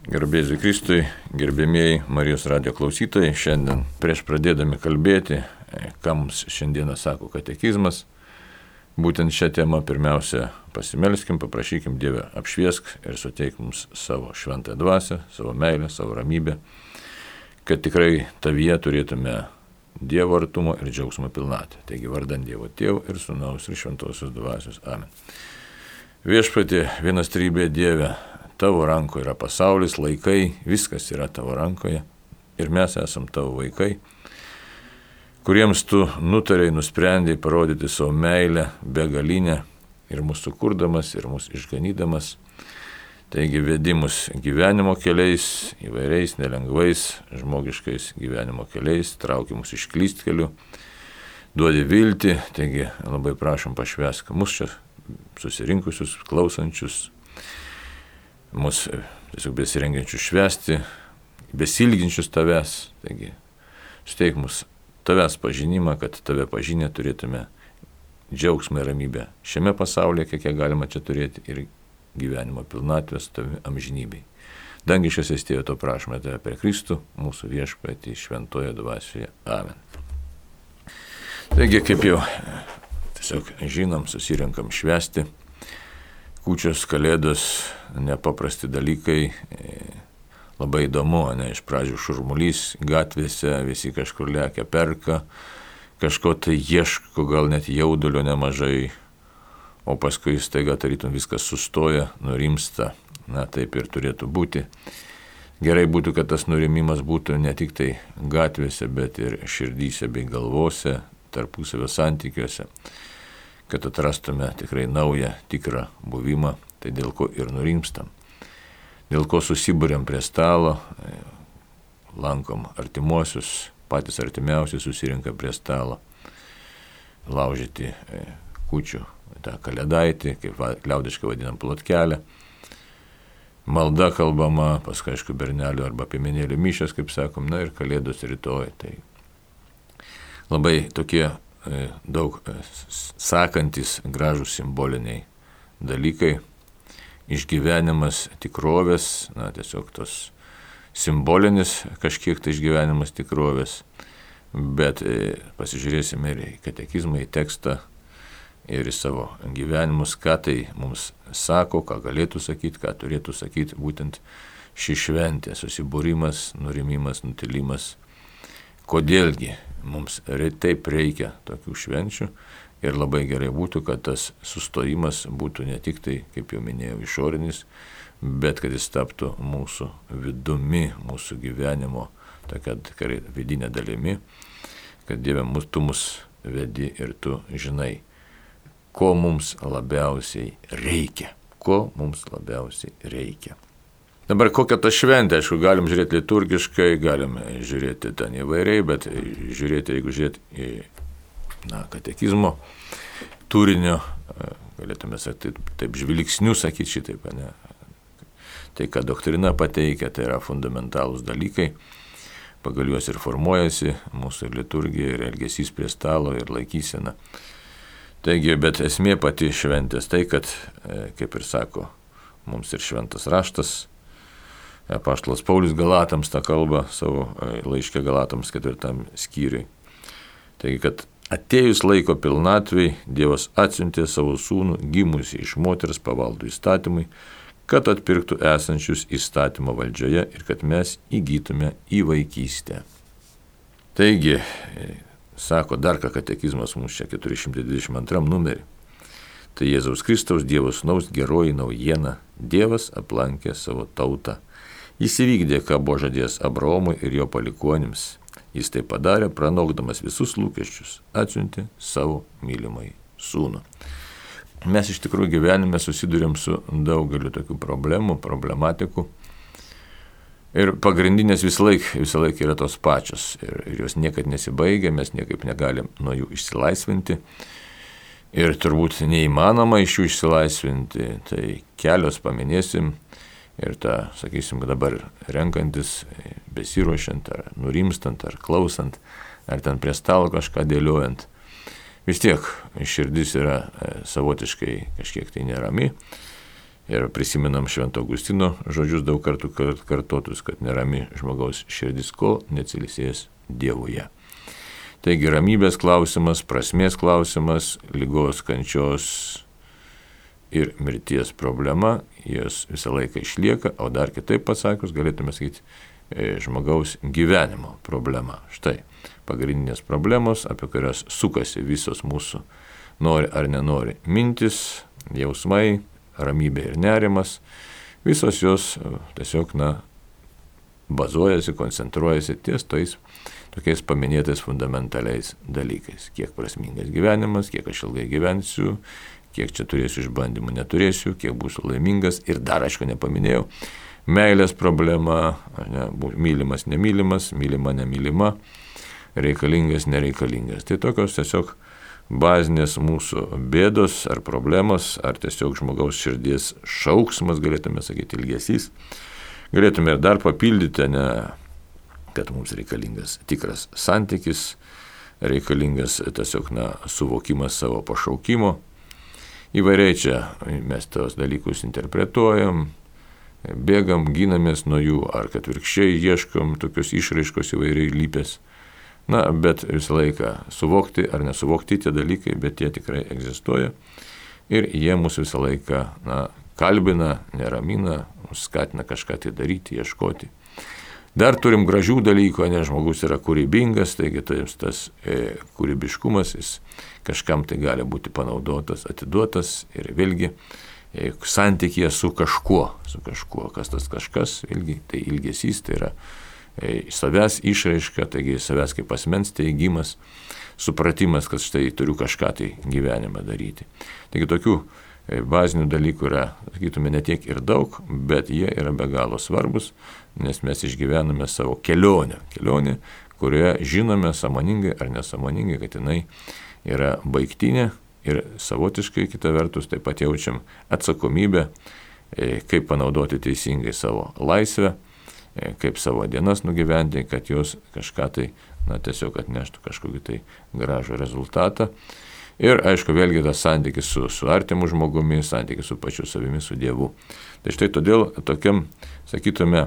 Garbėsiu Kristui, gerbėmieji Marijos radijo klausytojai, šiandien prieš pradėdami kalbėti, ką mums šiandieną sako katekizmas, būtent šią temą pirmiausia pasimelskim, paprašykim Dievę apšviesk ir suteik mums savo šventąją dvasią, savo meilę, savo ramybę, kad tikrai tavyje turėtume Dievo artumo ir džiaugsmo pilnatvę. Taigi vardant Dievo Tėvo ir Sūnaus ir Šventosios dvasios. Amen. Viešpatie, vienas trybė Dieve, tavo rankoje yra pasaulis, laikai, viskas yra tavo rankoje ir mes esam tavo vaikai, kuriems tu nutarei, nusprendėjai parodyti savo meilę begalinę ir mūsų kurdamas, ir mūsų išganydamas. Taigi vedi mus gyvenimo keliais, įvairiais, nelengvais, žmogiškais gyvenimo keliais, trauki mus iš klystkelių, duodi viltį, taigi labai prašom pašvęsk mus čia susirinkusius, klausančius, mūsų tiesiog besirengiančius švęsti, besilginčius tavęs, taigi suteik mus tavęs pažinimą, kad tave pažinę turėtume džiaugsmą ir ramybę šiame pasaulyje, kiek galima čia turėti, ir gyvenimo pilnatvės tave amžinybei. Dangiškas esi Tėve, to prašome tave per Kristų, mūsų viešpatį šventoje dvasioje. Amen. Taigi, kaip jau tiesiog žinom, susirenkam švęsti. Kūčios, kalėdos, nepaprasti dalykai, labai įdomu, ne, iš pradžių šurmulys gatvėse, visi kažkur lekia, perka, kažko tai ieško, gal net jaudulio nemažai, o paskui staiga tarytum viskas sustoja, nurimsta, na taip ir turėtų būti. Gerai būtų, kad tas nurimimas būtų ne tik tai gatvėse, bet ir širdyse bei galvose, tarpusavio santykiuose, kad atrastume tikrai naują, tikrą buvimą, tai dėl ko ir nurimstam. Dėl ko susibūrėm prie stalo, lankom artimuosius, patys artimiausi susirinka prie stalo, laužyti kūčių, tą kalėdaitį, kaip liaudiškai vadinam plotkelę. Malda kalbama, paskui aišku bernelių arba piemenėlių mišios, kaip sakom, na ir kalėdos rytoj. Tai labai tokie daug sakantis, gražūs simboliniai dalykai, išgyvenimas tikrovės, na tiesiog tos simbolinis kažkiek tai išgyvenimas tikrovės, bet pasižiūrėsime ir į katekizmą, į tekstą ir į savo gyvenimus, ką tai mums sako, ką galėtų sakyti, ką turėtų sakyti būtent ši šventė, susibūrimas, nurimimas, nutilimas. Kodėlgi mums taip reikia tokių švenčių ir labai gerai būtų, kad tas sustojimas būtų ne tik tai, kaip jau minėjau, išorinis, bet kad jis taptų mūsų vidumi, mūsų gyvenimo, tokia vidinė dalimi, kad Dieve, tu mus vedi ir tu žinai, ko mums labiausiai reikia. Ko mums labiausiai reikia. Dabar kokia ta šventė, aišku, galim žiūrėti liturgiškai, galim žiūrėti ten įvairiai, bet jeigu žiūrėti į katekizmo turinio, galėtume sakyti, taip žvilgsnių sakyti šitaip, ne? Tai, ką doktrina pateikia, tai yra fundamentalūs dalykai, pagal juos ir formuojasi mūsų liturgija, ir elgesys prie stalo, ir laikysena. Taigi, bet esmė pati šventės tai, kad, kaip ir sako mums ir šventas raštas, apaštalas Paulius Galatams tą kalbą savo laiške Galatams 4 skyriui. Taigi, kad atėjus laiko pilnatvei, Dievas atsiuntė savo sūnų, gimusį iš moters pavaldų įstatymui, kad atpirktų esančius įstatymo valdžioje ir kad mes įgytume į vaikystę. Taigi, sako dar ką katekizmas mums čia 422 numerį. Tai Jėzaus Kristaus Dievo Sūnaus geroji naujiena. Dievas aplankė savo tautą. Jis įvykdė, ką buvo žadėjęs Abraomui ir jo palikuonims. Jis tai padarė, pranokdamas visus lūkesčius, atsiuntė savo mylimąjį sūnų. Mes iš tikrųjų gyvenime susidurėm su daugeliu tokių problemų, problematikų. Ir pagrindinės visą laiką yra tos pačios. Ir jos niekad nesibaigia, mes niekaip negalim nuo jų išsilaisvinti. Ir turbūt neįmanoma iš jų išsilaisvinti. Tai kelios paminėsim. Ir tą, sakysim, dabar renkantis, besiruošiant, ar nurimstant, ar klausant, ar ten prie stalo kažką dėliojant. Vis tiek širdis yra savotiškai kažkiek tai nerami. Ir prisimenam Švento Augustino žodžius daug kartų kartotus, kad nerami žmogaus širdis, kol neatsilisės Dievuje. Taigi ramybės klausimas, prasmės klausimas, ligos, kančios ir mirties problema, jos visą laiką išlieka, o dar kitaip pasakius, galėtume sakyti, žmogaus gyvenimo problema. Štai pagrindinės problemos, apie kurias sukasi visos mūsų nori ar nenori mintis, jausmai, ramybė ir nerimas, visos jos tiesiog, bazuojasi, koncentruojasi ties tais tokiais paminėtais fundamentaliais dalykais. Kiek prasmingas gyvenimas, kiek aš ilgai gyvensiu, kiek čia turėsiu išbandymų, neturėsiu, kiek būsiu laimingas ir dar, aišku, nepaminėjau, meilės problema, mylimas, nemylimas, mylima, nemylima, reikalingas, nereikalingas. Tai tokios tiesiog bazinės mūsų bėdos ar problemos, ar tiesiog žmogaus širdies šauksmas, galėtume sakyti, ilgesys. Galėtume ir dar papildyti, kad mums reikalingas tikras santykis, reikalingas tiesiog suvokimas savo pašaukimo. Įvairiai čia mes tos dalykus interpretuojam, bėgam, ginamės nuo jų, ar kad virkščiai ieškom tokios išraiškos įvairiai lypės. Bet visą laiką suvokti ar nesuvokti tie dalykai, bet jie tikrai egzistuoja ir jie mūsų visą laiką kalbina, neramina, skatina kažką tai daryti, ieškoti. Dar turim gražių dalykų, žmogus yra kūrybingas, taigi tas kūrybiškumas, jis kažkam tai gali būti panaudotas, atiduotas ir vėlgi santykėje su kažkuo, kas tas kažkas, vėlgi tai ilgesys, tai yra savęs išraiška, taigi savęs kaip asmens teigimas, supratimas, kad štai turiu kažką tai gyvenime daryti. Taigi tokių bazinių dalykų yra, sakytume, ne tiek ir daug, bet jie yra be galo svarbus, nes mes išgyvename savo kelionę, kurioje žinome sąmoningai ar nesąmoningai, kad jinai yra baigtinė ir savotiškai kita vertus taip pat jaučiam atsakomybę, kaip panaudoti teisingai savo laisvę, kaip savo dienas nugyventi, kad jos kažką tai, tiesiog atneštų kažkokį tai gražų rezultatą. Ir, aišku, vėlgi tas santykis su artimu žmogumi, santykis su pačiu savimi, su Dievu. Tai štai todėl tokiam, sakytume,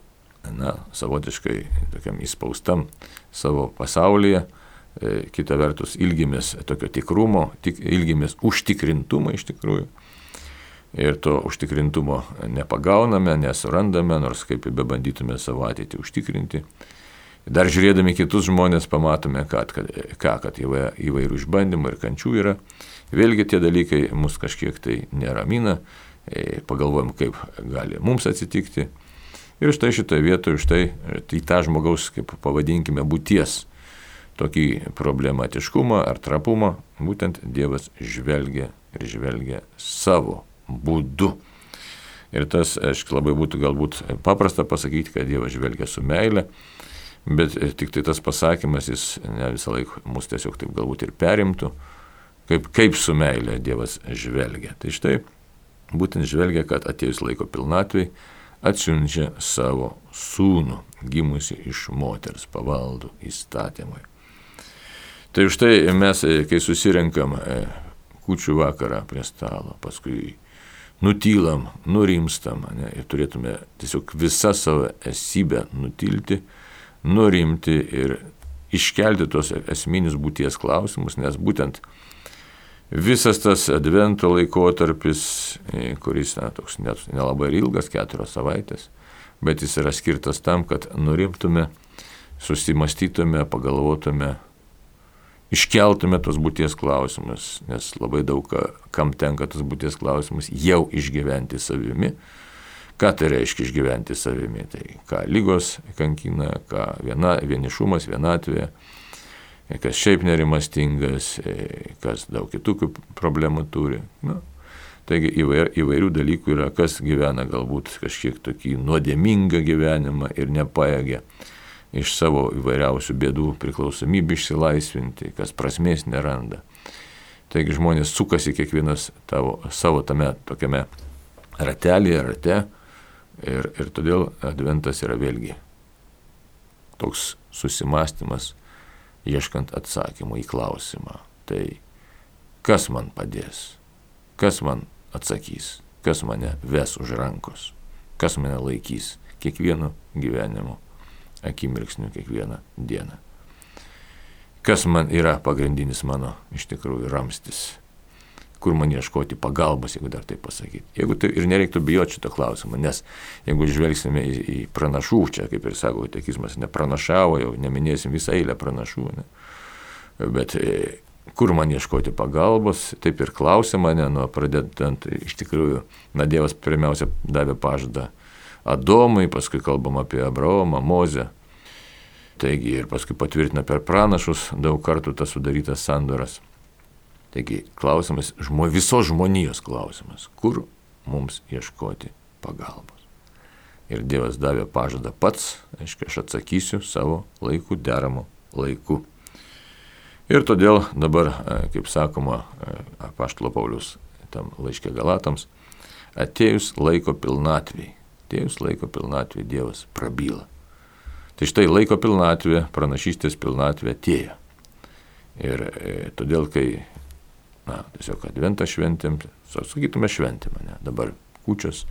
savotiškai tokiam įspaustam savo pasaulyje, kita vertus ilgimės tokio tikrumo, ilgimės užtikrintumo iš tikrųjų. Ir to užtikrintumo nepagauname, nesurandame, nors kaip bebandytume savo ateitį užtikrinti. Dar žiūrėdami kitus žmonės pamatome, kad įvairių išbandymų ir kančių yra. Vėlgi tie dalykai mus kažkiek tai neramina, pagalvojam, kaip gali mums atsitikti. Ir štai šitoje vietoje, į tą žmogaus, kaip pavadinkime, būties tokį problematiškumą ar trapumą, būtent Dievas žvelgia savo būdu. Ir tas, labai būtų galbūt paprasta pasakyti, kad Dievas žvelgia su meile, bet tik tai tas pasakymas, jis ne visą laiką mus tiesiog taip galbūt ir perimtų, kaip su meile Dievas žvelgia. Tai štai, būtent žvelgia, kad atėjus laiko pilnatvei, atsiunčia savo sūnų, gimusi iš moters, pavaldų įstatymui. Tai štai mes, kai susirenkam kūčių vakarą prie stalo, paskui nutylam, nurimstam, ir turėtume tiesiog visą savo esybę nutilti, nurimti ir iškelti tos esminius būties klausimus, nes būtent visas tas advento laikotarpis, kuris toks net nelabai ilgas, 4 savaitės, bet jis yra skirtas tam, kad nurimtume, susimastytume, pagalvotume, iškeltume tos būties klausimus, nes labai daug kam tenka tos būties klausimus jau išgyventi savimi. Ką tai reiškia išgyventi savimi? Tai ką lygos kankina, ką vienišumas, vienatvė, kas šiaip nerimastingas, kas daug kitų problemų turi. Taigi įvairių dalykų yra, kas gyvena galbūt kažkiek tokį nuodėmingą gyvenimą ir nepajėgia iš savo įvairiausių bėdų priklausomybę išsilaisvinti, kas prasmės neranda. Taigi žmonės sukasi kiekvienas savo tame tokiame rate ir todėl adventas yra vėlgi toks susimąstymas, ieškant atsakymų į klausimą. Tai kas man padės, kas man atsakys, kas mane ves už rankos, kas mane laikys kiekvienu gyvenimu akimirksniu, kiekvieną dieną. Kas man yra pagrindinis mano iš tikrųjų ramstis, kur man ieškoti pagalbos, jeigu dar taip pasakyti. Jeigu tai ir nereiktų bijoti šito klausimą, nes jeigu žvelgsime į pranašų, čia kaip ir sako katekizmas, nepranašavo, jau neminėsim visą eilę pranašų, ne? Bet kur man ieškoti pagalbos, taip ir klausė mane, pradedant iš tikrųjų, Dievas pirmiausia davė pažadą Adomui, paskui kalbam apie Abraomą, Mozę, taigi ir paskui patvirtina per pranašus daug kartų tas sudarytas sandoras. Taigi klausimas, visos žmonijos klausimas, kur mums ieškoti pagalbos. Ir Dievas davė pažadą pats, aiškiai, aš atsakysiu savo laiku, deramu laiku. Ir todėl dabar, kaip sakoma, apaštalo Pauliaus tam laiške Galatams, atėjus laiko pilnatvei Dievas prabyla. Tai štai laiko pilnatvė, pranašystės pilnatvė atėjo. Ir todėl, kai tiesiog adventą šventėm, sakytume šventėm, dabar kūčios,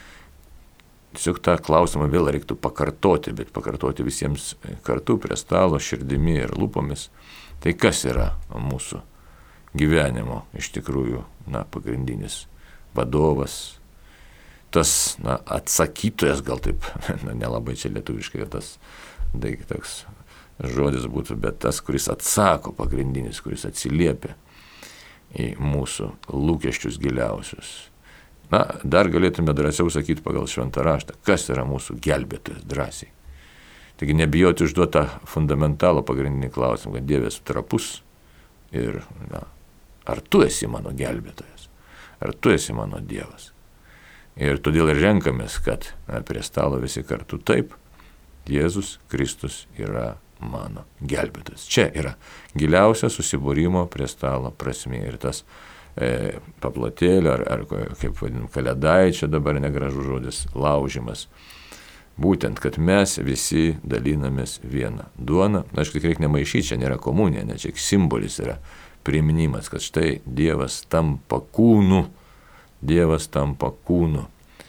tiesiog tą klausimą vėl reiktų pakartoti, bet pakartoti visiems kartu prie stalo, širdimi ir lūpomis. Tai kas yra mūsų gyvenimo iš tikrųjų pagrindinis vadovas, tas atsakytojas, gal taip, nelabai čia lietuviškai tas toks žodis būtų, bet tas, kuris atsako, pagrindinis, kuris atsiliepia į mūsų lūkesčius giliausius. Dar galėtume drąsiau sakyti pagal šventą raštą, kas yra mūsų gelbėtojas drąsiai. Taigi nebijoti užduoti tą fundamentalų pagrindinį klausimą, kad Dieve esu trapus ir ar tu esi mano gelbėtojas, ar tu esi mano Dievas. Ir todėl ir renkamės, kad prie stalo visi kartu taip, Jėzus Kristus yra mano gelbėtojas. Čia yra giliausia susibūrimo prie stalo prasmė. Ir tas paplotėlio, ar kaip vadinam, kalėdaičio, dabar negražus žodis, laužimas. Būtent, kad mes visi dalinamės vieną duoną. Aišku, reikia nemaišyti, čia nėra komunija, ne, čia simbolis yra priminimas, kad štai Dievas tampa kūnu. Dievas tampa kūnu.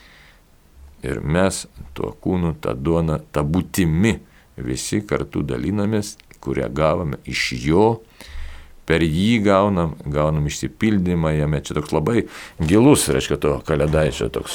Ir mes tuo kūnu, tą duoną, tą būtimi visi kartu dalinamės, kurią gavome iš jo, per jį gaunam išsipildymą jame. Čia toks labai gilus, reiškia, to kalėdaičio toks,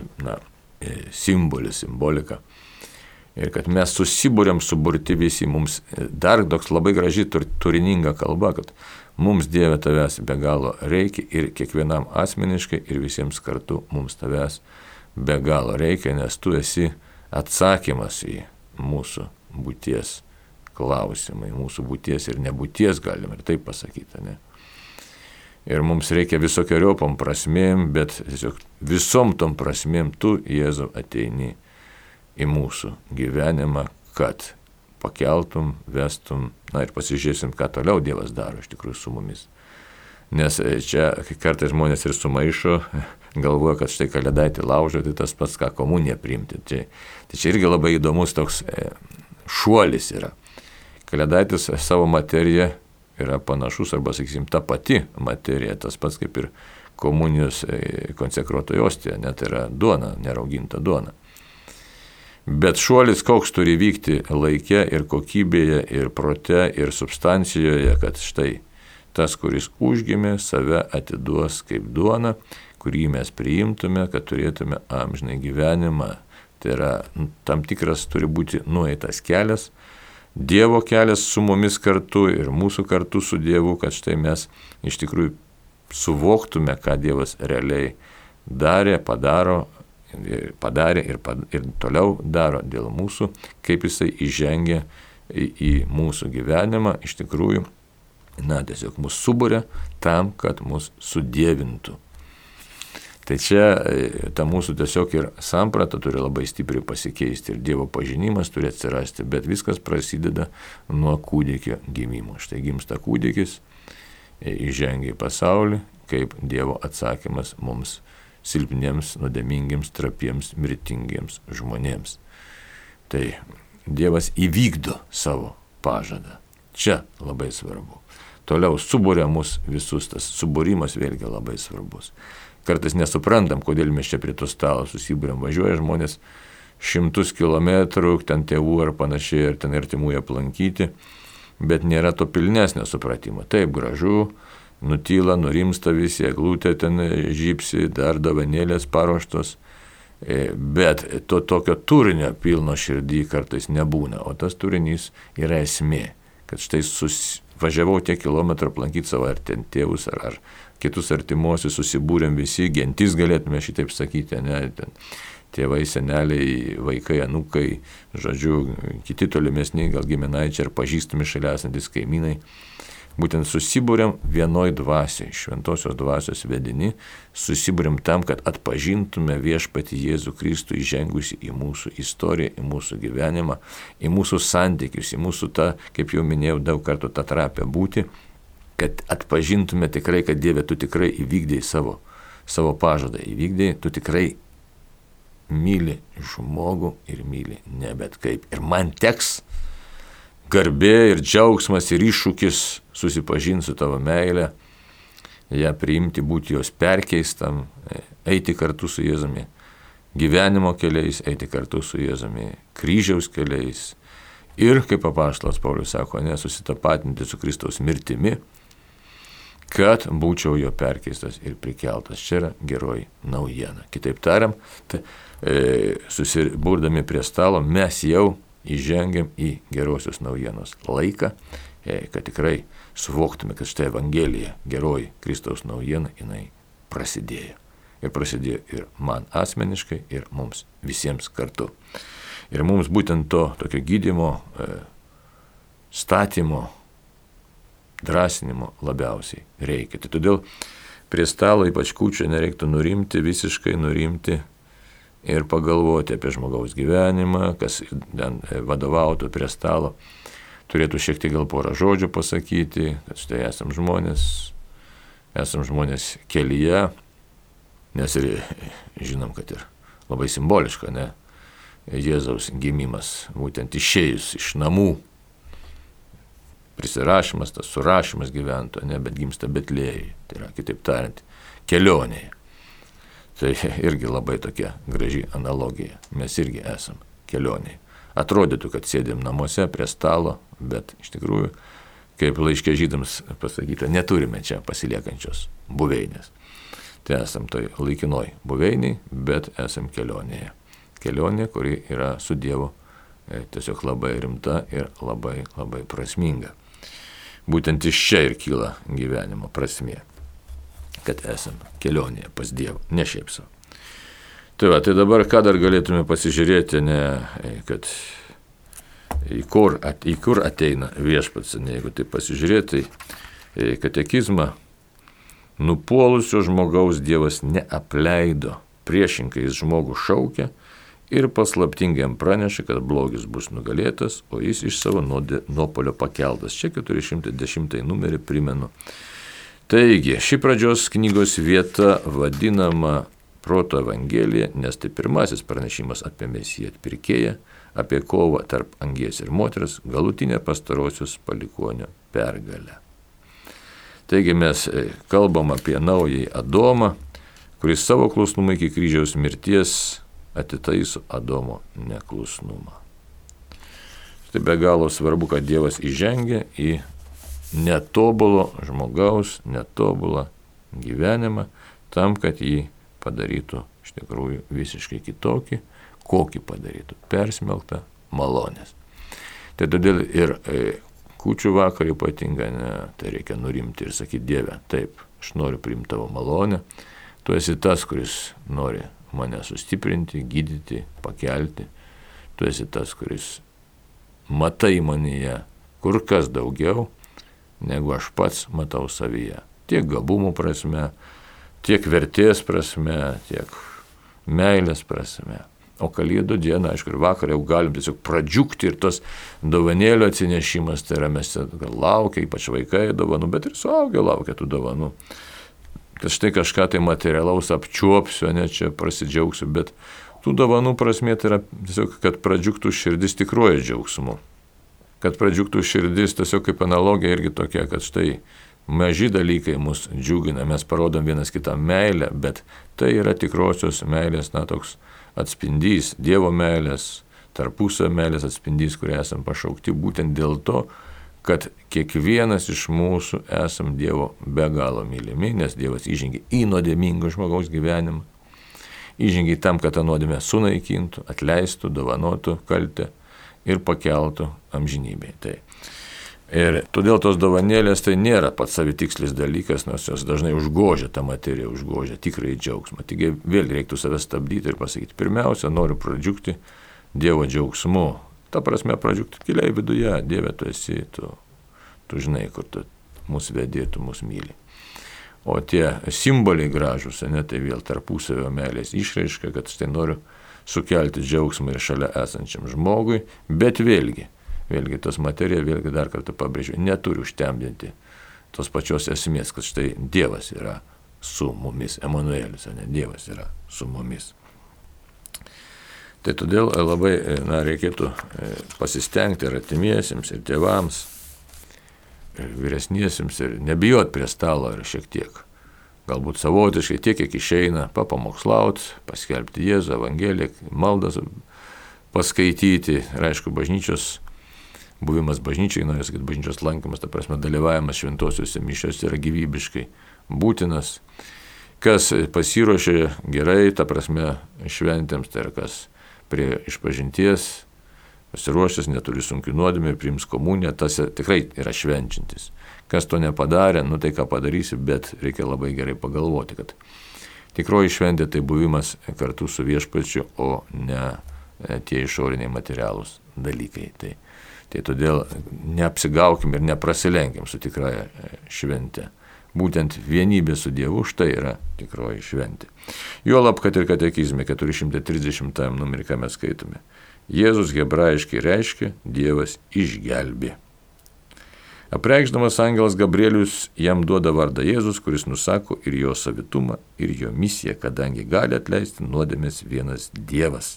simbolis, simbolika. Ir kad mes susibūrėm suburti visi, mums dar toks labai graži turininga kalba, kad mums Dieve tavęs be galo reikia ir kiekvienam asmeniškai ir visiems kartu mums tavęs be galo reikia, nes tu esi atsakymas į mūsų būties klausimai, mūsų būties ir nebūties, galime ir taip pasakyti, ne? Ir mums reikia visokiojopom prasmėm, bet tiesiog visom tom prasmėm tu, Jėzau, ateini į mūsų gyvenimą, kad pakeltum, vestum, ir pasižiūrėsim, ką toliau Dievas daro iš tikrųjų su mumis. Nes čia kartais žmonės ir sumaišo, galvoja, kad štai kalėdaitį laužo, tai tas pats, ką komuniją priimti. Tai čia irgi labai įdomus toks šuolis yra. Kalėdaitis savo materiją yra panašus, arba, sakysim, ta pati materija, tas pats kaip ir komunijos konsekruotoji ostija, net yra duona, nerauginta duona. Bet šuolis koks turi vykti laike ir kokybėje, ir prote, ir substancijoje, kad štai tas, kuris užgimė, save atiduos kaip duona, kurį mes priimtume, kad turėtume amžinai gyvenimą. Tai yra tam tikras turi būti nueitas kelias, Dievo kelias su mumis kartu ir mūsų kartu su Dievu, kad štai mes iš tikrųjų suvoktume, ką Dievas realiai padarė ir toliau daro dėl mūsų, kaip jisai įžengia į mūsų gyvenimą, iš tikrųjų, tiesiog mus suburia tam, kad mus sudievintų. Tai čia ta mūsų tiesiog ir samprata turi labai stipriai pasikeisti ir Dievo pažinimas turi atsirasti, bet viskas prasideda nuo kūdikio gimimo. Štai gimsta kūdikis, įžengia į pasaulį kaip Dievo atsakymas mums silpniems, nuodėmingiems, trapiems, mirtingiems žmonėms. Tai Dievas įvykdo savo pažadą. Čia labai svarbu. Toliau suburia mus visus, tas subūrimas vėlgi labai svarbus. kartais nesuprantam, kodėl mes čia prie to stalo susibūrėm. Važiuoja žmonės 100 kilometrų, ten tėvų ar panašiai, ar ten artimųjų aplankyti, bet nėra to pilnesnio supratimo. Taip, gražu, nutyla, nurimsta visi, eglutė ten žypsi, dar dovanėlės paruoštos, bet to tokio turinio pilno širdį kartais nebūna, o tas turinys yra esmė, kad štai važiavau tiek kilometrų aplankyti savo ar ten tėvus, ar kitus artimuosius, susibūrėm visi, gentis galėtume šitaip sakyti, ne, ten tėvai, seneliai, vaikai, anūkai, žodžiu, kiti tolimesni, gal giminaičiai ar pažįstami šalia esantis kaimynai. Būtent susibūrėm vienoj dvasiai, šventosios dvasios vedini, susibūrėm tam, kad atpažintume viešpatį Jėzų Kristų įžengusi į mūsų istoriją, į mūsų gyvenimą, į mūsų santykius, į mūsų tą, kaip jau minėjau, daug kartų tą trapę būti, kad atpažintume tikrai, kad Dieve, tu tikrai įvykdėjai savo pažadą, įvykdėjai, tu tikrai myli žmogų ir myli ne bet kaip. Ir man teks garbė ir džiaugsmas ir iššūkis susipažinti su tavo meile, ją priimti, būti jos perkeistam, eiti kartu su Jėzumi gyvenimo keliais, eiti kartu su Jėzumi kryžiaus keliais ir, kaip apaštalas Paulius sako, susitapatinti su Kristaus mirtimi, kad būčiau jo perkeistas ir prikeltas. Čia yra geroji naujiena. Kitaip tariam, susibūrdami prie stalo, mes jau įžengiam į gerosios naujienos laiką, kad tikrai suvoktume, kad štai Evangelija, geroji Kristaus naujiena, jinai prasidėjo. Ir prasidėjo ir man asmeniškai, ir mums visiems kartu. Ir mums būtent to tokio gydymo, statymo, drąsinimo labiausiai reikia. Tai todėl prie stalo, ypač kūčių, nereiktų nurimti, visiškai nurimti ir pagalvoti apie žmogaus gyvenimą, kas vadovautų prie stalo. Turėtų šiek tiek gal porą žodžių pasakyti, kad štai esam žmonės kelyje, nes ir žinom, kad ir labai simboliška, ne, Jėzaus gimimas, būtent išėjus iš namų, prisirašymas, tas surašymas gyvento, ne, bet gimsta Betlėjuje, tai yra, kitaip tariant, kelionėje. Tai irgi labai tokia graži analogija, mes irgi esam kelionėje. Atrodytų, kad sėdėm namuose prie stalo, bet iš tikrųjų, kaip laiške Žydams pasakyta, neturime čia pasiliekančios buveinės. Tai esam toj laikinoj buveiniai, bet esam kelionėje. Kelionė, kuri yra su Dievu tiesiog labai rimta ir labai, labai prasminga. Būtent iš čia ir kyla gyvenimo prasmė, kad esam kelionėje pas Dievą, ne šiaip savo. Tai dabar ką dar galėtume pasižiūrėti, kad į kur ateina viešpats, jeigu tai pasižiūrėti, tai katekizmą nupuolusio žmogaus Dievas neapleido, priešingai jis žmogų šaukia ir paslaptingai jam praneša, kad blogis bus nugalėtas, o jis iš savo nuopuolio pakeltas. Čia 410 numerį primenu. Taigi, ši pradžios knygos vieta vadinama Proto Evangelija, nes tai pirmasis pranešimas apie Mesiją atpirkėją, apie kovą tarp angies ir moters, galutinę pastarosios palikuonio pergalę. Taigi mes kalbam apie naująjį Adomą, kuris savo klusnumą iki kryžiaus mirties atitaiso Adomo neklusnumą. Tai be galo svarbu, kad Dievas įžengia į netobulo žmogaus, netobulą gyvenimą, tam, kad jį padarytų iš tikrųjų visiškai kitokį, kokį padarytų, persmelktą malonės. Tai todėl ir kūčių vakarą ypatingai, tai reikia nurimti ir sakyti, Dieve, taip, aš noriu priimti tavo malonę, tu esi tas, kuris nori mane sustiprinti, gydyti, pakelti, tu esi tas, kuris matai manyje kur kas daugiau, negu aš pats matau savyje. Tiek gabumų prasme, tiek vertės prasme, tiek meilės prasme. O Kalėdų dieną, aišku, ir vakarą jau galim tiesiog pradžiugti ir tos dovanėlio atsinešimas, tai yra mes laukia, ypač vaikai dovanų, bet ir suaugę laukia tų dovanų. Kad štai kažką tai materialaus apčiuopsiu, ne čia prasidžiaugsiu, bet tų dovanų prasmė tai yra tiesiog, kad pradžiugtų širdis tikruoju džiaugsmu. Kad pradžiugtų širdis tiesiog kaip analogija irgi tokia, kad štai maži dalykai mus džiugina, mes parodom vienas kitam meilę, bet tai yra tikrosios meilės, toks atspindys, Dievo meilės, tarpusavio meilės atspindys, kurį esam pašaukti būtent dėl to, kad kiekvienas iš mūsų esam Dievo be galo mylimi, nes Dievas įžengė į nuodėmingo žmogaus gyvenimą, įžengė tam, kad tą nuodėmę sunaikintų, atleistų, dovanotų kaltę ir pakeltų amžinybėje. Tai. Ir todėl tos dovanėlės tai nėra pats savitikslis dalykas, nors jos dažnai užgožia tą materiją, užgožia tikrąjį džiaugsmą. Taigi vėl reiktų save stabdyti ir pasakyti, pirmiausia, noriu pradžiugti Dievo džiaugsmu. Ta prasme, pradžiugti giliai viduje, Dieve, tu esi, tu žinai, kur tu mus vedi, tu mus myli. O tie simboliai gražus, tai vėl tarpusavio meilės išraiška, kad štai noriu sukelti džiaugsmą ir šalia esančiam žmogui, bet vėlgi tos materija, vėlgi dar kartą pabrėžiu, neturi užtemdinti tos pačios esmės, kad štai Dievas yra su mumis, Emanuelis, Dievas yra su mumis. Tai todėl labai reikėtų pasistengti ir artimiesiems, ir tėvams, ir vyresniesiems, ir nebijot prie stalo ir šiek tiek, galbūt savotiškai tiek, kiek išeina, papamokslauti, paskelbti Jėzų, Evangeliją, maldas paskaityti, ir aišku, bažnyčios buvimas bažnyčiai, norės, kad bažnyčios lankymas, ta prasme, dalyvavimas šventosiuose mišiuose yra gyvybiškai būtinas. Kas pasiruošė gerai, ta prasme, šventėms, tai yra kas prie išpažinties, pasiruošęs, neturi sunkių nuodėmių, priims komuniją, tas tikrai yra švenčiantis. Kas to nepadarė, tai ką padarysi, bet reikia labai gerai pagalvoti, kad tikroji šventė tai buvimas kartu su viešpačiu, o ne tie išoriniai materialūs dalykai. Tai todėl neapsigaukim ir neprasilenkim su tikrąja švente. Būtent vienybė su Dievu, štai yra tikroji šventė. Juolab, kad ir katekizme 430 numerį, ką mes skaitome. Jėzus hebrajiškai reiškia Dievas išgelbė. Apreikšdamas angelas Gabrielius jam duoda vardą Jėzus, kuris nusako ir jo savitumą, ir jo misiją, kadangi gali atleisti nuodėmes vienas Dievas.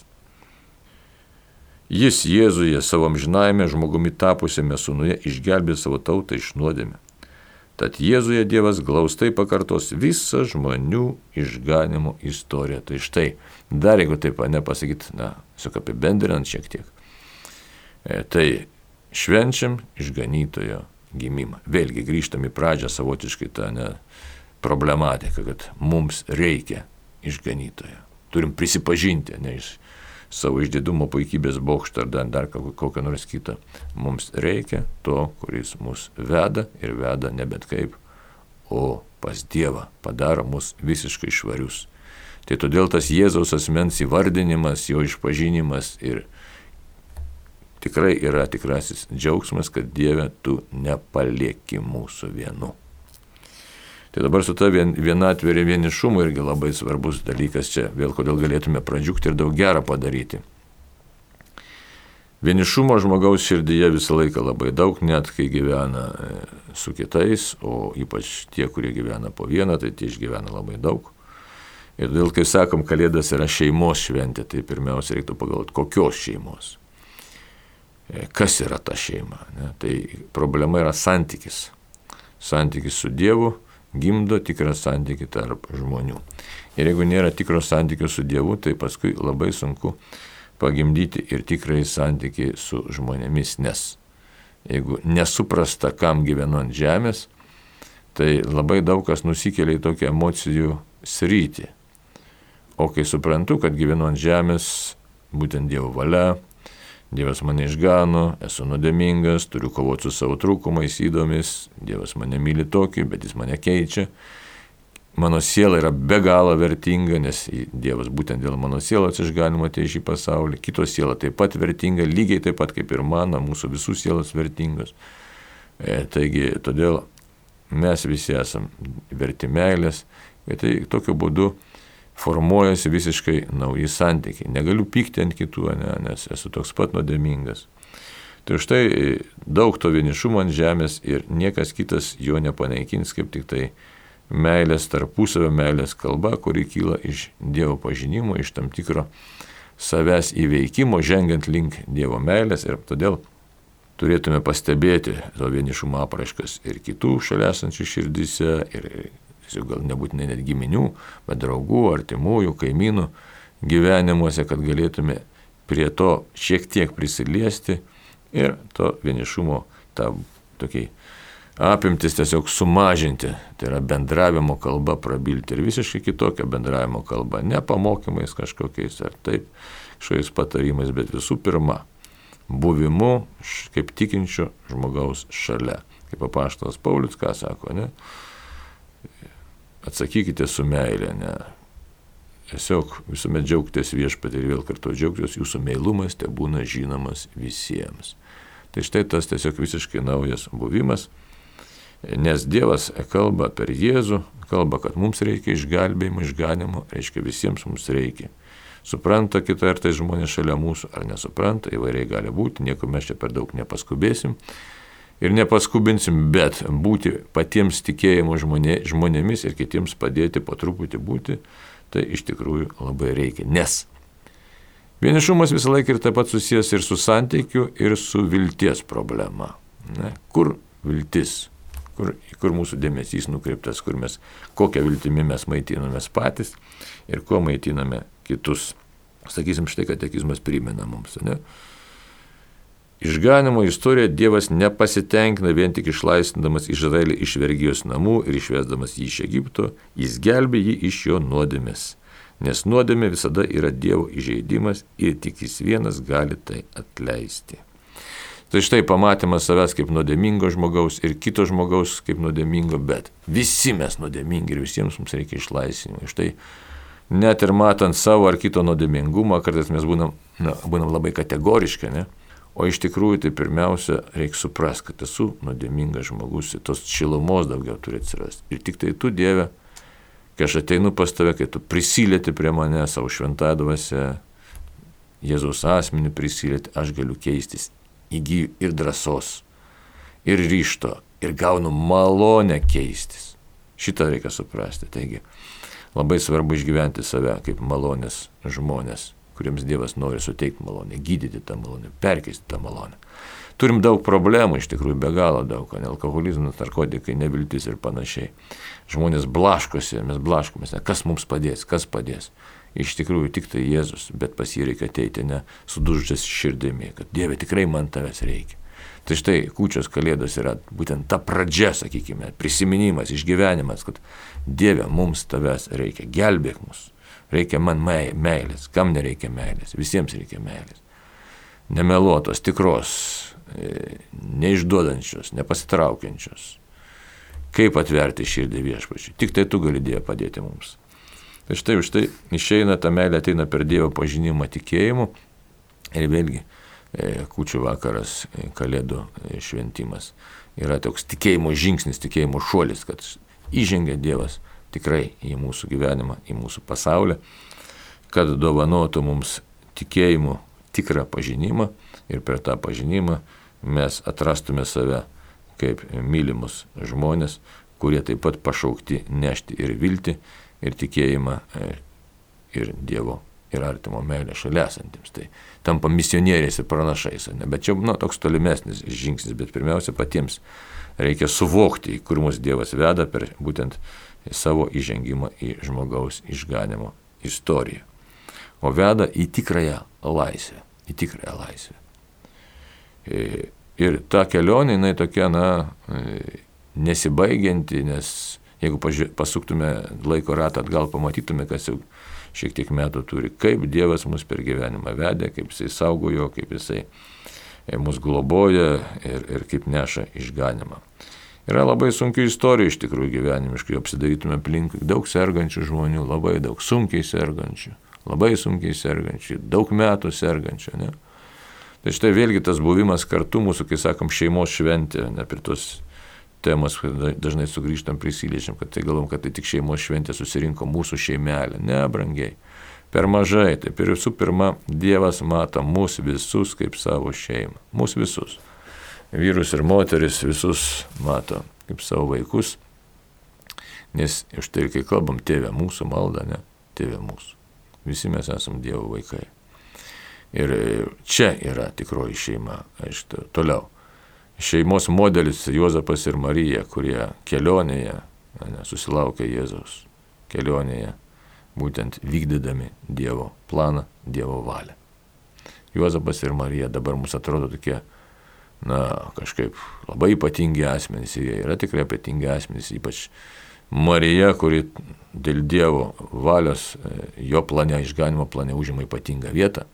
Jis Jėzuje savo amžinajame žmogumi tapusiame sūnuje išgelbė savo tautą iš nuodėmių. Tad Jėzuje Dievas glaustai pakartos visą žmonių išganimo istoriją. Tai štai, dar jeigu taip nepasakyti, tiesiog apibendrinant šiek tiek, tai švenčiam išganytojo gimimą. Vėlgi grįžtam į pradžią savotiškai tą problematiką, kad mums reikia išganytojo. Turim prisipažinti, iš savo išdidumo puikybės bokštą ar dar kokią nors kitą. Mums reikia to, kuris mus veda ir veda ne bet kaip, o pas Dievą, padaro mus visiškai švarius. Tai todėl tas Jėzaus asmens įvardinimas, jo išpažinimas ir tikrai yra tikrasis džiaugsmas, kad Dieve tu nepalieki mūsų vienu. Tai dabar su ta vienatvė ir vienišumu irgi labai svarbus dalykas čia, vėl kodėl galėtume pradžiugti ir daug gerą padaryti. Vienišumo žmogaus širdyje visą laiką labai daug, net kai gyvena su kitais, o ypač tie, kurie gyvena po vieną, tai tie išgyvena labai daug. Ir todėl, kai sakom, Kalėdos yra šeimos šventė, tai pirmiausia reiktų pagalvoti, kokios šeimos. Kas yra ta šeima? Tai problema yra santykis. Santykis su Dievu gimdo tikrą santykį tarp žmonių. Ir jeigu nėra tikro santykio su Dievu, tai paskui labai sunku pagimdyti ir tikrąjį santykį su žmonėmis, nes jeigu nesuprasta, kam gyvenu ant žemės, tai labai daug kas nusikelia į tokią emocijų sritį. O kai suprantu, kad gyvenu ant žemės, būtent Dievo valia, Dievas mane išgano, esu nuodėmingas, turiu kovoti su savo trūkumais, įdomis, Dievas mane myli tokį, bet jis mane keičia. Mano siela yra be galo vertinga, nes Dievas būtent dėl mano sielos išganimo atėjo į šį pasaulį. Kito siela taip pat vertinga, lygiai taip pat kaip ir mano, mūsų visų sielos vertingos. Taigi, todėl mes visi esam verti meilės, ir tai tokiu būdu formuojasi visiškai nauji santykiai. Negaliu pykti ant kitų, nes esu toks pat nuodėmingas. Tai štai daug to vienišumo ant žemės ir niekas kitas jo nepanaikins, kaip tik tai meilės, tarpusavio meilės kalba, kuri kyla iš Dievo pažinimo, iš tam tikro savęs įveikimo, žengiant link Dievo meilės. Ir todėl turėtume pastebėti to vienišumo apraiškas ir kitų šalia esančių širdyse, ir gal nebūtinai net giminių, bet draugų, artimųjų, kaimynų gyvenimuose, kad galėtume prie to šiek tiek prisiliesti ir to vienišumo tą tokį apimtis tiesiog sumažinti. Tai yra bendravimo kalba prabilti ir visiškai kitokią bendravimo kalbą, ne pamokymais kažkokiais ar taip, kažkokiais patarimais, bet visų pirma, buvimu kaip tikinčio žmogaus šalia. Kaip apaštalas Paulius, ką sako, ne? Atsakykite su meilė, ne? Tiesiog visuomet džiaugtės viešpatį ir vėl kartu džiaugtės, jūsų meilumas te būna žinomas visiems. Tai štai tas tiesiog visiškai naujas buvimas, nes Dievas kalba per Jėzų, kalba, kad mums reikia išgelbėjimo, išganimo, reiškia visiems mums reikia. Supranta kita ar tai žmonės šalia mūsų, ar nesupranta, įvairiai gali būti, nieko mes čia per daug nepaskubėsim ir nepaskubinsim, bet būti patiems tikėjimo žmonėmis ir kitiems padėti po truputį būti, tai iš tikrųjų labai reikia. Nes vienišumas visą laiką ir taip pat susijęs ir su santykiu, ir su vilties problema. Ne? Kur viltis? Kur mūsų dėmesys nukreiptas, kokią viltimi mes maitinamės patys ir kuo maitiname kitus. Sakysim, štai katekizmas primena mums. Ne? Išganimo istorija Dievas nepasitenkina vien tik išlaisvindamas Izraelį iš vergijos namų ir išvesdamas jį iš Egipto, jis gelbė jį iš jo nuodėmės. Nes nuodėmė visada yra Dievo įžeidimas ir tik jis vienas gali tai atleisti. Tai štai pamatymas savęs kaip nuodėmingo žmogaus ir kito žmogaus kaip nuodėmingo, bet visi mes nuodėmingi ir visiems mums reikia išlaisvinimo. Štai net ir matant savo ar kito nuodėmingumą, kartais mes būnam labai kategoriški, ne? O iš tikrųjų tai pirmiausia reikia suprasti, kad esu nuodėmingas žmogus, tos šilumos daugiau turi atsirasti. Ir tik tai tu, Dieve, kai aš ateinu pas tave, kai tu prisilieti prie mane savo šventąja dvasia, Jėzaus asmenį prisilieti, aš galiu keistis. Įgyju ir drąsos, ir ryžto, ir gaunu malonę keistis. Šitą reikia suprasti. Taigi, labai svarbu išgyventi save kaip malonės žmonės, kuriems Dievas nori suteikti malonę, gydyti tą malonę, perkeisti tą malonę. Turim daug problemų, iš tikrųjų be galo daug, alkoholizmas, narkotikai, neviltis ir panašiai. Žmonės blaškosi, mes blaškomės, kas mums padės, kas padės. Iš tikrųjų tik tai Jėzus, bet pas jį reikia ateiti ne sudužęs širdimi, kad Dieve tikrai man tavęs reikia. Tai štai kūčios kalėdos yra būtent ta pradžia, sakykime, prisiminimas, išgyvenimas, kad Dieve mums tavęs reikia, gelbėk mus, reikia man meilės, kam nereikia meilės, visiems reikia meilės. Nemeluotos, tikros, neišduodančios, nepasitraukiančios. Kaip atverti širdį viešpačiui, tik tai tu gali Dieve padėti mums. Tai štai išeina, ta meilė ateina per Dievo pažinimą tikėjimu ir vėlgi kūčių vakaras, kalėdų šventimas yra toks tikėjimo žingsnis, tikėjimo šuolis, kad įžengia Dievas tikrai į mūsų gyvenimą, į mūsų pasaulį, kad dovanotų mums tikėjimu tikrą pažinimą ir per tą pažinimą mes atrastume save kaip mylimus žmonės, kurie taip pat pašaukti nešti ir viltį, ir tikėjimą, ir Dievo, ir artimo meilę šalia esantiems. Tai tampa misionieriais ir pranašais. Ne? Bet čia toks tolimesnis žingsnis, bet pirmiausia patiems reikia suvokti, kur mus Dievas veda per būtent savo įžengimą į žmogaus išganimo istoriją. O veda į tikrąją laisvę. Į tikrąją laisvę. Ir ta kelionė, jinai tokia, nesibaigianti, nes jeigu pasuktume laiko ratą atgal, pamatytume, kas jau šiek tiek metų turi, kaip Dievas mus per gyvenimą vedė, kaip jisai saugojo, kaip jisai mus globoja ir kaip neša išganimą. Yra labai sunkių istorijų iš tikrųjų gyvenimiškai, apsidarytume aplink daug sergančių žmonių, labai daug sunkiai sergančių, daug metų sergančių. Ne? Tai štai vėlgi tas buvimas kartu mūsų, kai sakom, šeimos šventė, ne prie tos temos, dažnai sugrįžtam, prisiliečiam, kad tai galvom, kad tai tik šeimos šventė susirinko mūsų šeimelė. Ne, brangiai, per mažai. Taip ir visų pirma, Dievas mato mus visus kaip savo šeimą. Mus visus. Vyrus ir moteris visus mato kaip savo vaikus. Nes iš tai, kai kalbam Tėve mūsų maldą, ne, Tėve mūsų. Visi mes esam Dievo vaikai. Ir čia yra tikroji šeima. Aišku, toliau. šeimos modelis Juozapas ir Marija, kurie kelionėje susilaukė Jėzaus, kelionėje būtent vykdydami Dievo planą, Dievo valią. Juozapas ir Marija dabar mums atrodo tokie, kažkaip labai ypatingi asmenys, jie yra tikrai ypatingi asmenys, ypač Marija, kuri dėl Dievo valios jo plane, išganimo plane užima ypatingą vietą.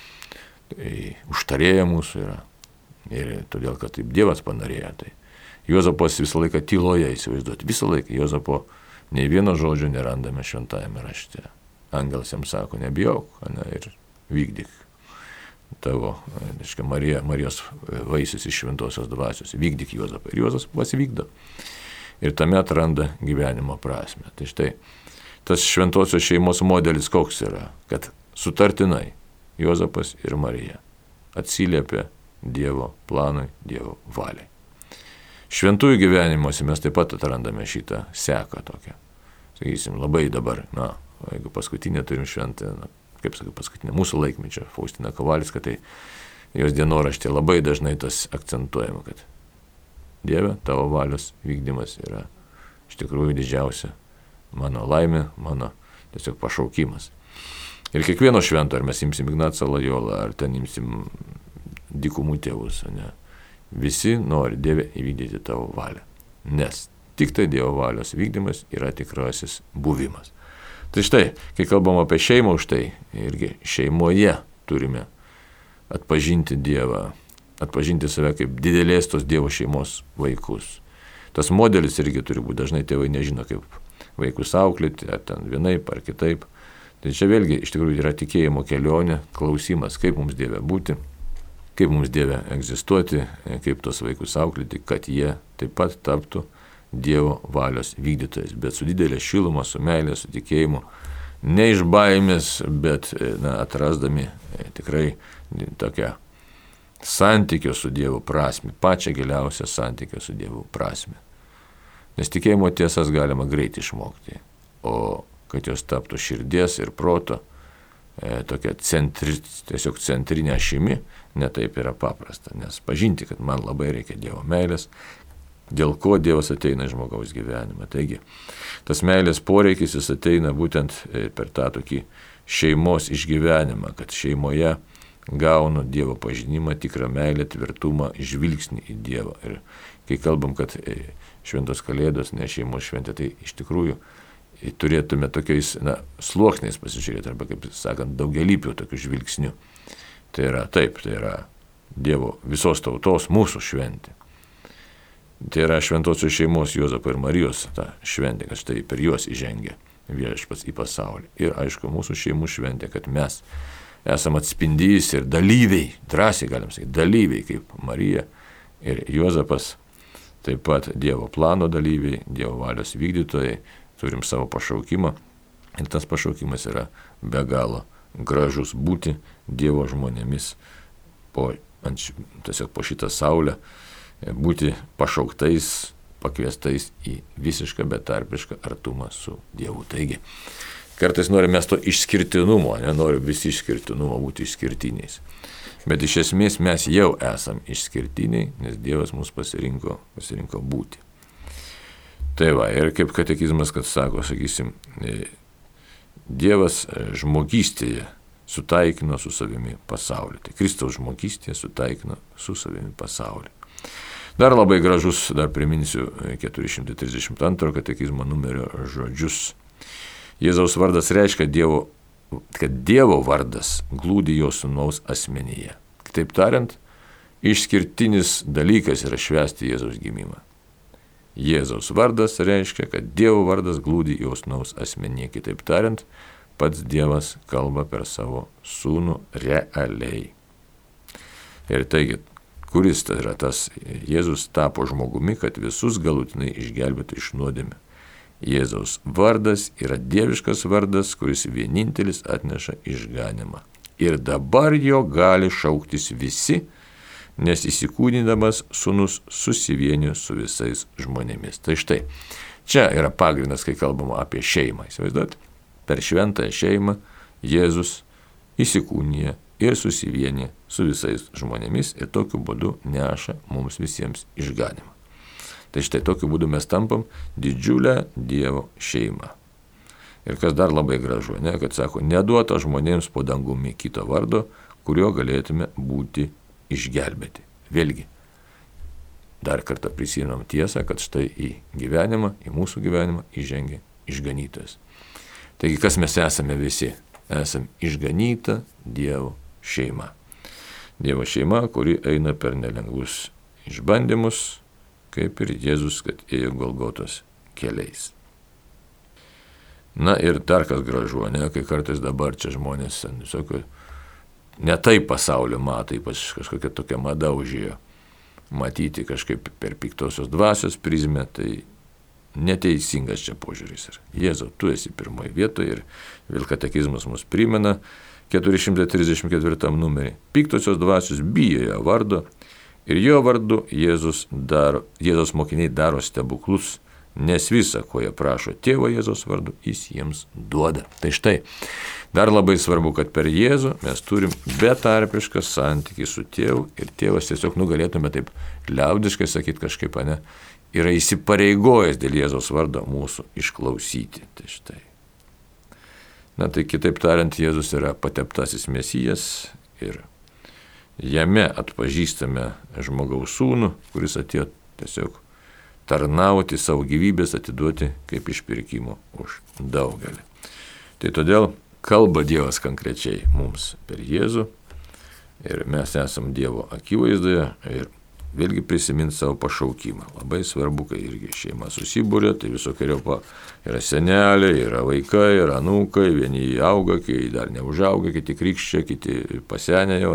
Tai užtarėja mūsų yra. Ir todėl, kad taip Dievas panorėjo. Tai Juozapas visą laiką tyloje, įsivaizduoti. Visą laiką Juozapo nei vieno žodžio nerandame šventajame rašte. Angelas jam sako, nebijok, ir vykdyk tavo, Marijos vaisius iš šventosios dvasios. Vykdyk Juozapą. Ir Juozapas vykdo. Ir tame atranda gyvenimo prasme. Tai štai, tas šventosios šeimos modelis koks yra, kad sutartinai Juozapas ir Marija atsiliepia Dievo planui, Dievo valiai. Šventųjų gyvenimuose mes taip pat atrandame šitą seką tokią. Sakysim, labai dabar, jeigu paskutinę turim šventę, paskutinę mūsų laikmečio, Faustina Kovalska, tai jos dienoraštė labai dažnai tas akcentuojama, kad Dieve, tavo valios vykdymas yra iš tikrųjų didžiausia mano laimė, mano tiesiog pašaukimas. Ir kiekvieno švento, ar mes imsim Ignacą Lojolą, ar ten imsim dykumų tėvus, visi nori, Dieve, įvykdyti tavo valią. Nes tik tai Dievo valios vykdymas yra tikrasis buvimas. Tai štai, kai kalbam apie šeimą, už tai irgi šeimoje turime atpažinti Dievą, atpažinti save kaip didelės tos Dievo šeimos vaikus. Tas modelis irgi turi būti, dažnai tėvai nežino, kaip vaikus auklėti, ar ten vienaip, ar kitaip. Tai čia vėlgi iš tikrųjų yra tikėjimo kelionė, klausimas, kaip mums Dieve būti, kaip mums Dieve egzistuoti, kaip tos vaikus auklėti, kad jie taip pat taptų Dievo valios vykdytojais, bet su didelė šiluma, su meilė, su tikėjimu, ne iš baimės, bet atrasdami tikrai tokią santykio su Dievu prasme, pačią giliausią santykio su Dievu prasme. Nes tikėjimo tiesas galima greit išmokti, o kad jos taptų širdies ir proto tokia tiesiog centrinė ašimi, netaip yra paprasta, nes pažinti, kad man labai reikia Dievo meilės, dėl ko Dievas ateina į žmogaus gyvenimą. Taigi, tas meilės poreikis jis ateina būtent per tą tokį šeimos išgyvenimą, kad šeimoje gaunu Dievo pažinimą, tikrą meilę, tvirtumą, žvilgsnį į Dievą. Ir kai kalbam, kad šventos kalėdos, ne šeimos šventė, tai iš tikrųjų turėtume tokiais sluoksniais pasižiūrėti, arba, kaip sakant, daugelypių tokių žvilgsnių. Tai yra Dievo visos tautos mūsų šventė. Tai yra šventosios šeimos Juozapo ir Marijos ta šventė, kad štai per juos įžengia Viešpats į pasaulį. Ir aišku, mūsų šeimų šventė, kad mes esam atspindys ir dalyviai, drąsiai galim sakyti, dalyviai kaip Marija ir Juozapas, taip pat Dievo plano dalyviai, Dievo valios vykdytojai, turim savo pašaukimą ir tas pašaukimas yra be galo gražus būti Dievo žmonėmis tiesiog po šitą saulę, būti pašauktais, pakviestais į visišką betarpišką artumą su Dievu. Taigi, kartais norime mes to išskirtinumo, nenorim visi išskirtinumo būti išskirtiniais. Bet iš esmės mes jau esam išskirtiniai, nes Dievas mus pasirinko būti. Tai va, ir kaip katekizmas, kad sako, sakysim, Dievas žmogystėje sutaikino su savimi pasaulį. Tai Kristaus žmogystėje sutaikino su savimi pasaulį. Dar labai gražus, dar priminsiu 432 katekizmo numerio žodžius. Jėzaus vardas reiškia, kad Dievo vardas glūdi jo sūnaus asmenyje. Kitaip tariant, išskirtinis dalykas yra švęsti Jėzaus gimimą. Jėzaus vardas reiškia, kad Dievo vardas glūdi jo sūnaus asmenyje. Kitaip tariant, pats Dievas kalba per savo sūnų realiai. Ir taigi, kuris tai yra tas Jėzus tapo žmogumi, kad visus galutinai išgelbėtų iš nuodėmių. Jėzaus vardas yra dieviškas vardas, kuris vienintelis atneša išganimą. Ir dabar jo gali šauktis visi, nes įsikūnydamas sūnus susivienijo su visais žmonėmis. Tai štai, čia yra pagrindas, kai kalbama apie šeimą. Įsivaizduoti, per šventąją šeimą Jėzus įsikūnija ir susivienyje su visais žmonėmis ir tokiu būdu neša mums visiems išganimą. Tai štai tokiu būdu mes tampam didžiulę Dievo šeimą. Ir kas dar labai gražu, kad sako, neduota žmonėms po dangumi kito vardo, kurio galėtume būti išgelbėti. Vėlgi, dar kartą prisimenam tiesą, kad štai į gyvenimą, į mūsų gyvenimą įžengia išganytojas. Taigi, kas mes esame visi? Esame išganyta Dievo šeima. Dievo šeima, kuri eina per nelengvus išbandymus, kaip ir Jėzus, kad ėjo Golgotos keliais. Na ir dar kas gražu, kai kartais dabar čia žmonės visokio ne taip pasaulio mato, ypač kažkokia tokia mada užėjo matyti kažkaip per piktosios dvasios prizmę, tai neteisingas čia požiūris. Jėzau, tu esi pirmoje vietoje ir vėl katekizmas mus primena 434 numerį. Piktosios dvasios bijo jo vardo ir jo vardu Jėzus mokiniai daro stebuklus, nes visa, ko jie prašo tėvo Jėzaus vardu, jis jiems duoda. Tai štai, dar labai svarbu, kad per Jėzų mes turim betarpišką santykį su tėvu ir tėvas tiesiog galėtume taip liaudiškai sakyti kažkaip, yra įsipareigojęs dėl Jėzaus vardo mūsų išklausyti. Tai štai. Na tai kitaip tariant, Jėzus yra pateptasis Mesijas ir jame atpažįstame žmogaus sūnų, kuris atėjo tiesiog tarnauti, savo gyvybės atiduoti kaip išpirkimo už daugelį. Tai todėl kalba Dievas konkrečiai mums per Jėzų ir mes esam Dievo akivaizdoje ir vėlgi prisiminti savo pašaukimą. Labai svarbu, kai irgi šeima susibūrė, tai visokiojopa yra seneliai, yra vaikai, yra anūkai, vieni auga, kai dar neužauga, kiti krikščia, kiti pasenė jau,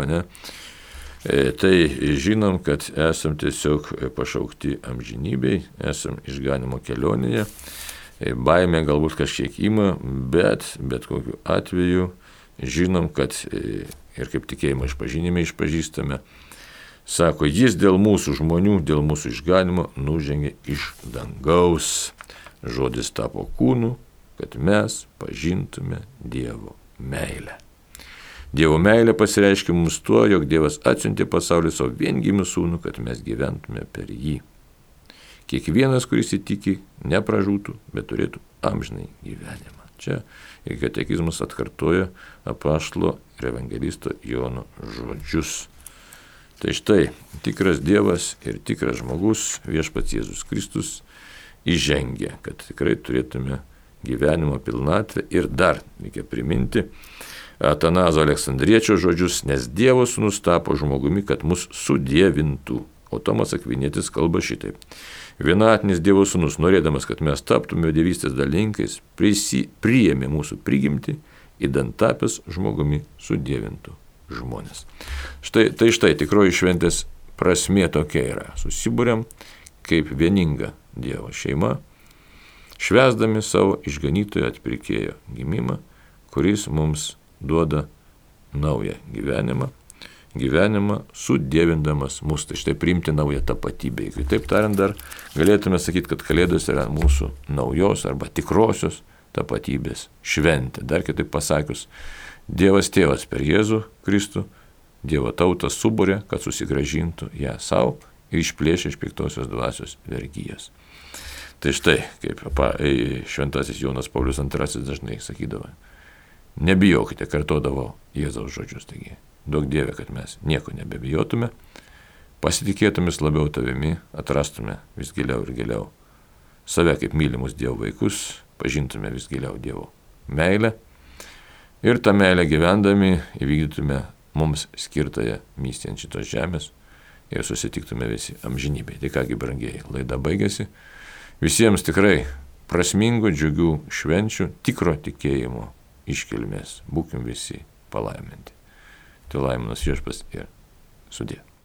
Tai žinom, kad esam tiesiog pašaukti amžinybei, esam išganimo kelionėje, baimė galbūt kažkiek ima, bet kokiu atveju žinom, kad ir kaip tikėjimo išpažinime išpažįstame, sako, jis dėl mūsų žmonių, dėl mūsų išganimo nužengė iš dangaus. Žodis tapo kūnu, kad mes pažintume Dievo meilę. Dievo meilė pasireiškia mums tuo, jog Dievas atsiuntė pasaulį savo viengimį sūnų, kad mes gyventume per jį. Kiekvienas, kuris įtiki, nepražūtų, bet turėtų amžinai gyvenimą. Čia ir katekizmas atkartoja apaštalo ir evangelisto Jono žodžius. Tai štai, tikras Dievas ir tikras žmogus, viešpats Jėzus Kristus, įžengia, kad tikrai turėtume gyvenimo pilnatvę ir dar reikia priminti Atanazo Aleksandriečio žodžius, nes Dievo sūnus tapo žmogumi, kad mus sudievintų. O Tomas Akvinietis kalba šitaip. Vienatinis Dievo sūnus, norėdamas, kad mes taptume dievystės dalininkais, priėmė mūsų prigimtį, idant tapęs žmogumi sudievintų žmonės. Štai tikroji šventės prasmė tokia yra. Susibūrėm kaip vieninga Dievo šeima, švęsdami savo išganytojo atpirkėjo gimimą, kuris mums duoda naują gyvenimą sudievindamas mus, tai štai priimti naują tapatybę. Kitaip tariant, dar galėtume sakyti, kad Kalėdos yra mūsų naujos arba tikrosios tapatybės šventė. Dar kitaip pasakius, Dievas tėvas per Jėzų Kristų, Dievo tautą suburė, kad susigrąžintų ją savo ir išplėšė iš piktosios dvasios vergijas. Tai štai, kaip šventasis Jonas Paulius II dažnai sakydavo, nebijokite, kartodavo Jėzaus žodžius, taigi duok Dieve, kad mes nieko nebebijotume, pasitikėtumės labiau tavimi, atrastume vis giliau ir giliau save kaip mylimus Dievo vaikus, pažintume vis giliau Dievo meilę ir tą meilę gyvendami įvykdytume mums skirtąją misiją ant šitos žemės ir susitiktume visi amžinybėje. Tai kągi, brangieji, laida baigėsi. Visiems tikrai prasmingų, džiugių švenčių, tikro tikėjimo iškilmės. Būkim visi palaiminti. Tai laiminas viešpats ir sudie.